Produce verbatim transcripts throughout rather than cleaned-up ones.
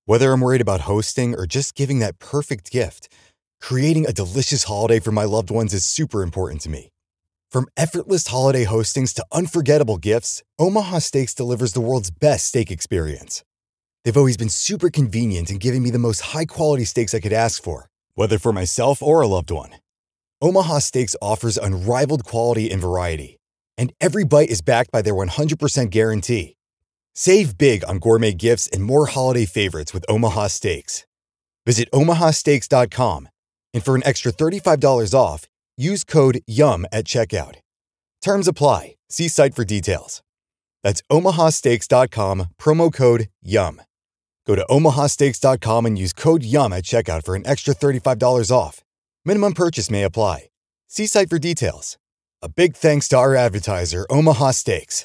Whether I'm worried about hosting or just giving that perfect gift, creating a delicious holiday for my loved ones is super important to me. From effortless holiday hostings to unforgettable gifts, Omaha Steaks delivers the world's best steak experience. They've always been super convenient in giving me the most high-quality steaks I could ask for, whether for myself or a loved one. Omaha Steaks offers unrivaled quality and variety, and every bite is backed by their one hundred percent guarantee. Save big on gourmet gifts and more holiday favorites with Omaha Steaks. Visit omaha steaks dot com, and for an extra thirty-five dollars off, use code YUM at checkout. Terms apply. See site for details. That's omaha steaks dot com, promo code YUM. Go to omaha steaks dot com and use code YUM at checkout for an extra thirty-five dollars off. Minimum purchase may apply. See site for details. A big thanks to our advertiser, Omaha Steaks.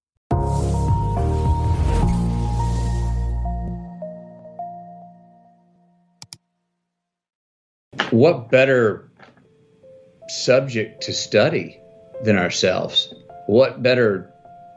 What better subject to study than ourselves? What better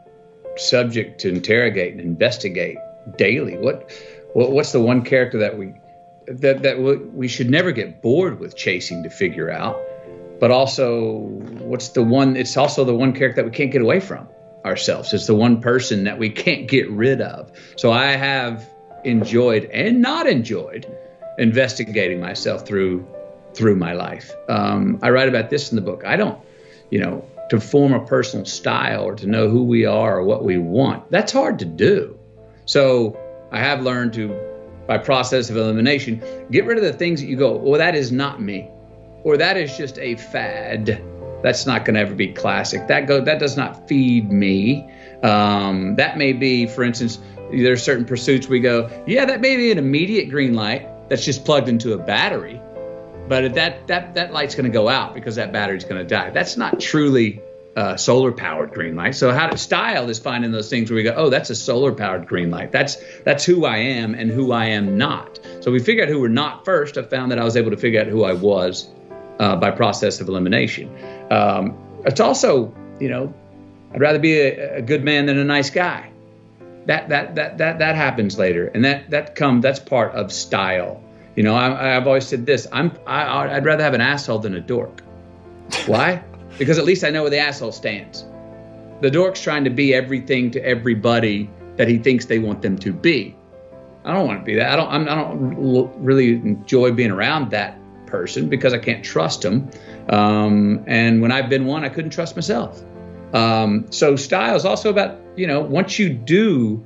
subject to interrogate and investigate daily? What, what what's the one character that we that that we should never get bored with chasing to figure out? But also, what's the one? It's also the one character that we can't get away from ourselves. It's the one person that we can't get rid of. So I have enjoyed and not enjoyed investigating myself through through my life. Um, I write about this in the book. I don't, you know, to form a personal style or to know who we are or what we want, that's hard to do. So I have learned to, by process of elimination, get rid of the things that you go, well, that is not me, or that is just a fad. That's not going to ever be classic. That go that does not feed me. Um, that may be, for instance, there are certain pursuits we go, yeah, that may be an immediate green light that's just plugged into a battery. But that that that light's going to go out because that battery's going to die. That's not truly uh, solar-powered green light. So how to style is finding those things where we go, oh, that's a solar-powered green light. That's that's who I am and who I am not. So we figured out who we're not first. I found that I was able to figure out who I was uh, by process of elimination. Um, it's also, you know, I'd rather be a, a good man than a nice guy. That that that that that happens later, and that that come that's part of style. You know, I, I've always said this, I'm, I, I'd rather have an asshole than a dork. Why? Because at least I know where the asshole stands. The dork's trying to be everything to everybody that he thinks they want them to be. I don't want to be that. I don't, I'm, I don't really enjoy being around that person because I can't trust him. Um, and when I've been one, I couldn't trust myself. Um, so style is also about, you know, once you do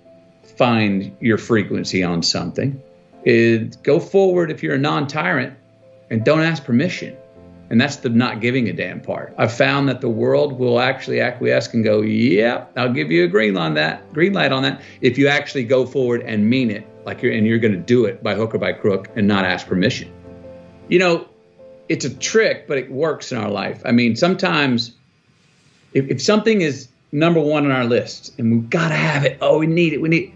find your frequency on something, is go forward if you're a non-tyrant and don't ask permission. And that's the not giving a damn part. I've found that the world will actually acquiesce and go, yeah, I'll give you a green light on that, green light on that, if you actually go forward and mean it, like you're, and you're going to do it by hook or by crook and not ask permission. You know, it's a trick, but it works in our life. I mean, sometimes if, if something is number one on our list and we've got to have it, oh, we need it, we need it.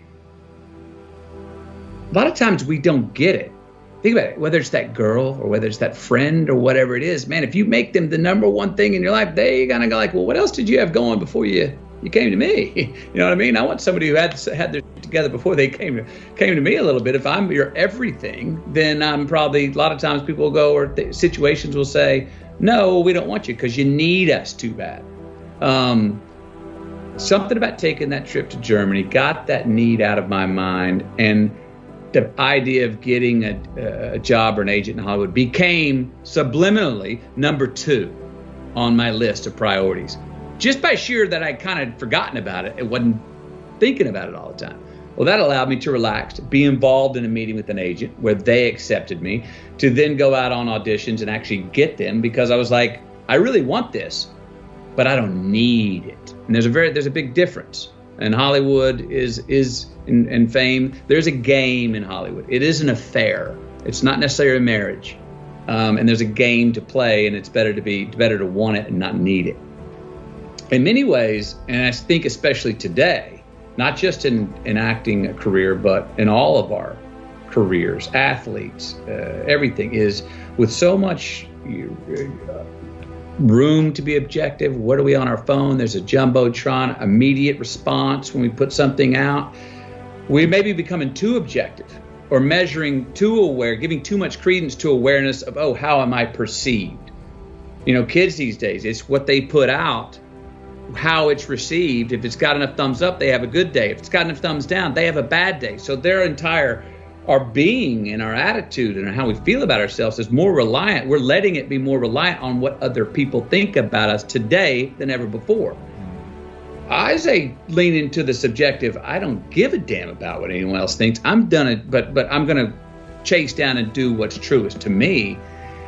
A lot of times we don't get it. Think about it, whether it's that girl or whether it's that friend or whatever it is, man, if you make them the number one thing in your life, they're going to go like, well, what else did you have going before you, you came to me? You know what I mean? I want somebody who had had their shit together before they came to, came to me a little bit. If I'm your everything, then I'm probably, a lot of times people will go, or th- situations will say, no, we don't want you because you need us too bad. Um, something about taking that trip to Germany got that need out of my mind, and the idea of getting a, a job or an agent in Hollywood became subliminally number two on my list of priorities. Just by sheer that I'd kind of forgotten about it and wasn't thinking about it all the time. Well, that allowed me to relax, be involved in a meeting with an agent where they accepted me, to then go out on auditions and actually get them, because I was like, I really want this, but I don't need it. And there's a very there's a big difference. And Hollywood is is in, in fame. There's a game in Hollywood. It is an affair. It's not necessarily a marriage. Um, and there's a game to play, and it's better to be better to want it and not need it. In many ways, and I think especially today, not just in an acting career, but in all of our careers, athletes, uh, everything is with so much uh, room to be objective. What are we on our phone? There's a jumbotron, immediate response when we put something out. We may be becoming too objective or measuring too aware, giving too much credence to awareness of, oh, how am I perceived? You know, kids these days, it's what they put out, how it's received. If it's got enough thumbs up, they have a good day. If it's got enough thumbs down, they have a bad day. So their entire, our being and our attitude and how we feel about ourselves is more reliant. We're letting it be more reliant on what other people think about us today than ever before. I say lean into the subjective. I don't give a damn about what anyone else thinks. I'm done it, but but I'm going to chase down and do what's truest to me.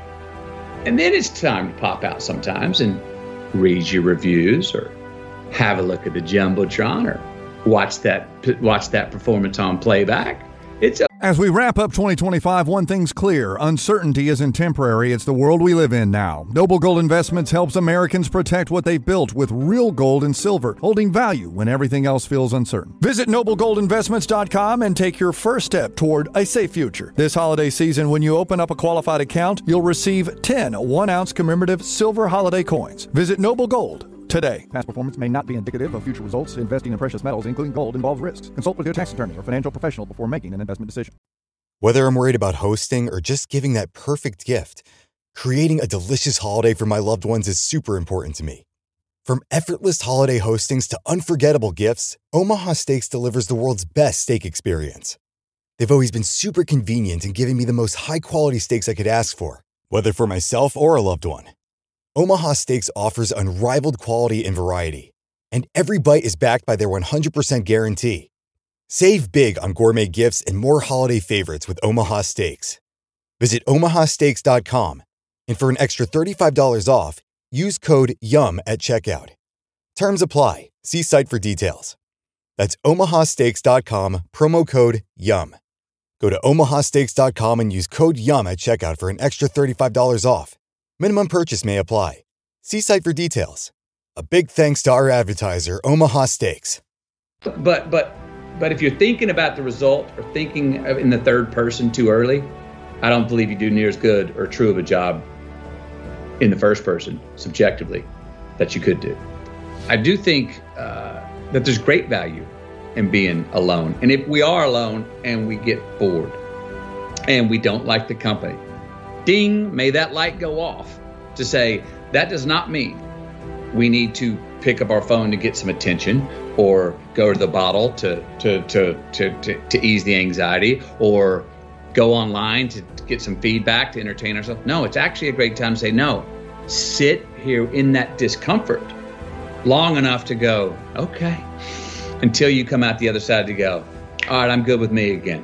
And then it's time to pop out sometimes and read your reviews or have a look at the Jumbotron or watch that watch that performance on playback. It's a- As we wrap up twenty twenty-five, one thing's clear. Uncertainty isn't temporary. It's the world we live in now. Noble Gold Investments helps Americans protect what they've built with real gold and silver, holding value when everything else feels uncertain. Visit noble gold investments dot com and take your first step toward a safe future. This holiday season, when you open up a qualified account, you'll receive ten one-ounce commemorative silver holiday coins. Visit Noble Gold today. Past performance may not be indicative of future results. Investing in precious metals, including gold, involves risks. Consult with your tax attorney or financial professional before making an investment decision. Whether I'm worried about hosting or just giving that perfect gift, creating a delicious holiday for my loved ones is super important to me. From effortless holiday hostings to unforgettable gifts, Omaha Steaks delivers the world's best steak experience. They've always been super convenient in giving me the most high-quality steaks I could ask for, whether for myself or a loved one. Omaha Steaks offers unrivaled quality and variety, and every bite is backed by their one hundred percent guarantee. Save big on gourmet gifts and more holiday favorites with Omaha Steaks. Visit omaha steaks dot com, and for an extra thirty-five dollars off, use code YUM at checkout. Terms apply. See site for details. That's omaha steaks dot com, promo code YUM. Go to omaha steaks dot com and use code YUM at checkout for an extra thirty-five dollars off. Minimum purchase may apply. See site for details. A big thanks to our advertiser, Omaha Steaks. But but but if you're thinking about the result or thinking of in the third person too early, I don't believe you do near as good or true of a job in the first person, subjectively, that you could do. I do think uh, that there's great value in being alone. And if we are alone and we get bored and we don't like the company, ding, may that light go off to say that does not mean we need to pick up our phone to get some attention or go to the bottle to to to to to, to ease the anxiety or go online to, to get some feedback to entertain ourselves. No, it's actually a great time to say no. Sit here in that discomfort long enough to go, okay, until you come out the other side to go, all right, I'm good with me again.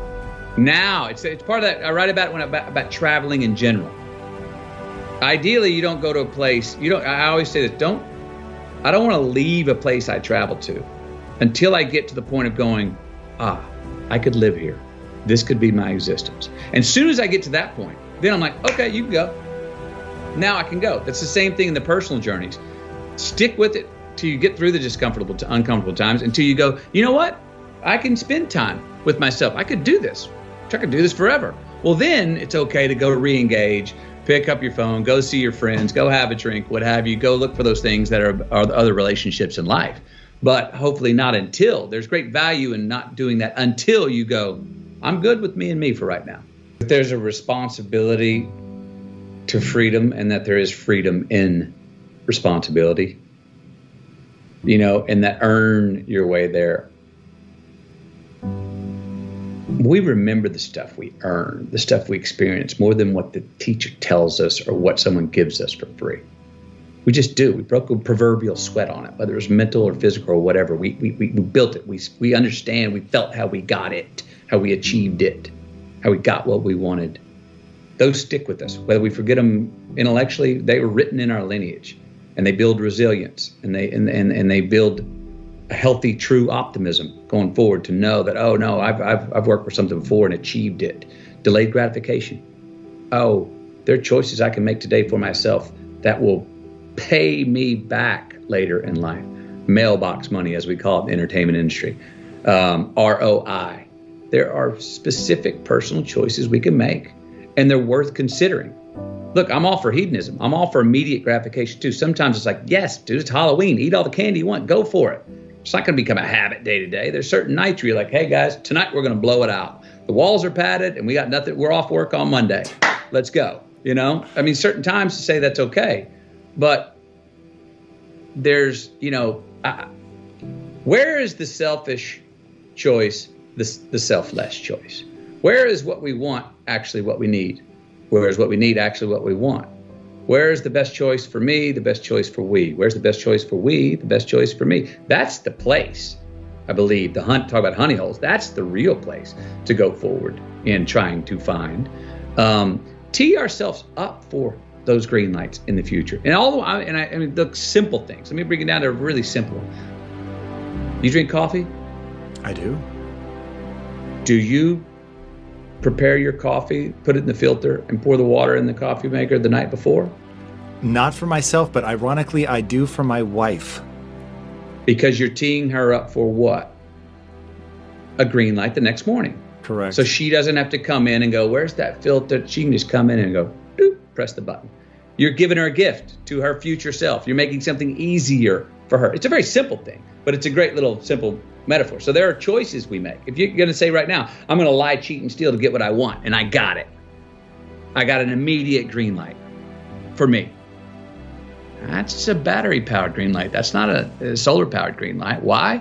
Now, it's it's part of that. I write about it when about, about traveling in general. Ideally, you don't go to a place. You don't. I always say this. Don't. I don't want to leave a place I travel to until I get to the point of going, ah, I could live here. This could be my existence. And as soon as I get to that point, then I'm like, okay, you can go. Now I can go. That's the same thing in the personal journeys. Stick with it till you get through the discomfortable to uncomfortable times until you go, you know what? I can spend time with myself. I could do this. I could do this forever. Well, then it's okay to go re-engage, pick up your phone, go see your friends, go have a drink, what have you. Go look for those things that are, are the other relationships in life. But hopefully not until. There's great value in not doing that until you go, I'm good with me and me for right now. If there's a responsibility to freedom and that there is freedom in responsibility, you know, and that earn your way there. We remember the stuff we earn, the stuff we experience more than what the teacher tells us or what someone gives us for free. We just do. We broke a proverbial sweat on it, whether it was mental or physical or whatever. We we we built it. We we understand. We felt how we got it, how we achieved it, how we got what we wanted. Those stick with us. Whether we forget them intellectually, they were written in our lineage, and they build resilience, and they and and, and they build a healthy, true optimism going forward to know that, oh, no, I've, I've, I've worked for something before and achieved it. Delayed gratification. Oh, there are choices I can make today for myself that will pay me back later in life. Mailbox money, as we call it in the entertainment industry. Um, R O I. There are specific personal choices we can make, and they're worth considering. Look, I'm all for hedonism. I'm all for immediate gratification, too. Sometimes it's like, yes, dude, it's Halloween. Eat all the candy you want. Go for it. It's not going to become a habit day to day. There's certain nights where you're like, hey guys, tonight we're going to blow it out. The walls are padded and we got nothing. We're off work on Monday. Let's go. You know, I mean, certain times to say that's okay, but there's, you know, uh, where is the selfish choice, the, the selfless choice? Where is what we want actually what we need? Where is what we need actually what we want? Where is the best choice for me, the best choice for we? Where's the best choice for we, the best choice for me? That's the place, I believe, the hunt, talk about honey holes, that's the real place to go forward in trying to find. Um, tee ourselves up for those green lights in the future. And all the, and I, I mean, the simple things. Let me bring it down to a really simple one. You drink coffee? I do. Do you prepare your coffee, put it in the filter, and pour the water in the coffee maker the night before? Not for myself, but ironically, I do for my wife. Because you're teeing her up for what? A green light the next morning. Correct. So she doesn't have to come in and go, where's that filter? She can just come in and go, doop, press the button. You're giving her a gift to her future self. You're making something easier for her. It's a very simple thing, but it's a great little simple metaphor. So there are choices we make. If you're going to say right now, I'm going to lie, cheat, and steal to get what I want, and I got it. I got an immediate green light for me. That's a battery-powered green light. That's not a, a solar-powered green light. Why?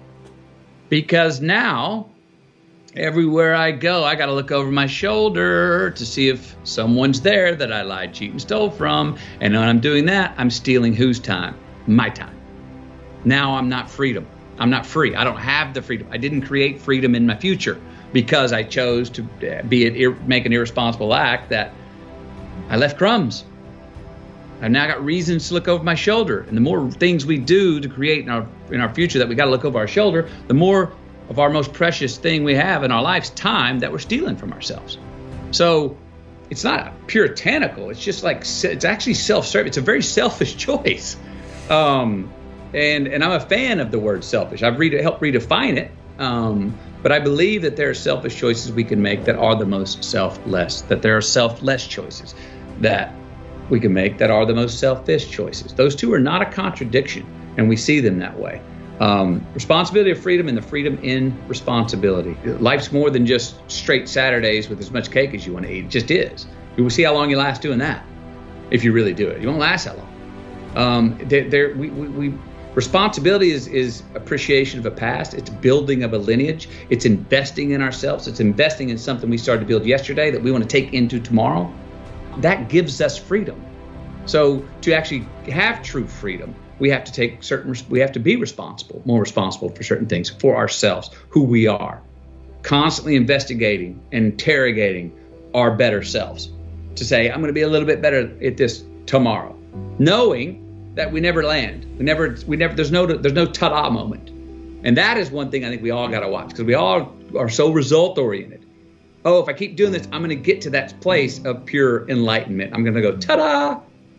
Because now, everywhere I go, I got to look over my shoulder to see if someone's there that I lied, cheat, and stole from. And when I'm doing that, I'm stealing whose time? My time. Now I'm not freedom. I'm not free. I don't have the freedom. I didn't create freedom in my future because I chose to be an, make an irresponsible act that I left crumbs. I've now got reasons to look over my shoulder. And the more things we do to create in our in our future that we got to look over our shoulder, the more of our most precious thing we have in our life's time that we're stealing from ourselves. So it's not puritanical. It's just like, it's actually self-serving. It's a very selfish choice. Um, and, and I'm a fan of the word selfish. I've read, helped redefine it. Um, but I believe that there are selfish choices we can make that are the most selfless, that there are selfless choices that we can make that are the most selfish choices. Those two are not a contradiction, and we see them that way. Um, responsibility of freedom and the freedom in responsibility. Life's more than just straight Saturdays with as much cake as you want to eat. It just is. You will see how long you last doing that if you really do it. You won't last that long. Um, there, there, we, we, we, responsibility is, is appreciation of a past. It's building of a lineage. It's investing in ourselves. It's investing in something we started to build yesterday that we want to take into tomorrow. That gives us freedom. So to actually have true freedom, we have to take certain, we have to be responsible, more responsible for certain things, for ourselves, who we are, constantly investigating and interrogating our better selves to say, I'm going to be a little bit better at this tomorrow, knowing that we never land. We never, we never, there's no, there's no ta-da moment. And that is one thing I think we all got to watch, because we all are so result oriented. Oh, if I keep doing this, I'm going to get to that place of pure enlightenment. I'm going to go, ta-da,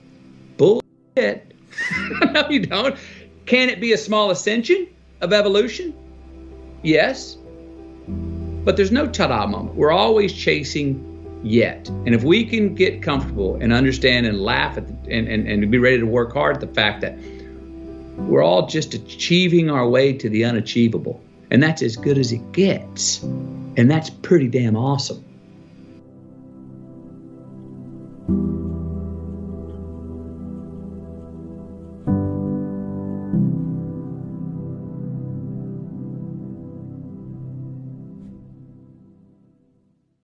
bullshit. No, you don't. Can it be a small ascension of evolution? Yes. But there's no ta-da moment. We're always chasing yet. And if we can get comfortable and understand and laugh at the, and, and, and be ready to work hard at the fact that we're all just achieving our way to the unachievable, and that's as good as it gets. And that's pretty damn awesome.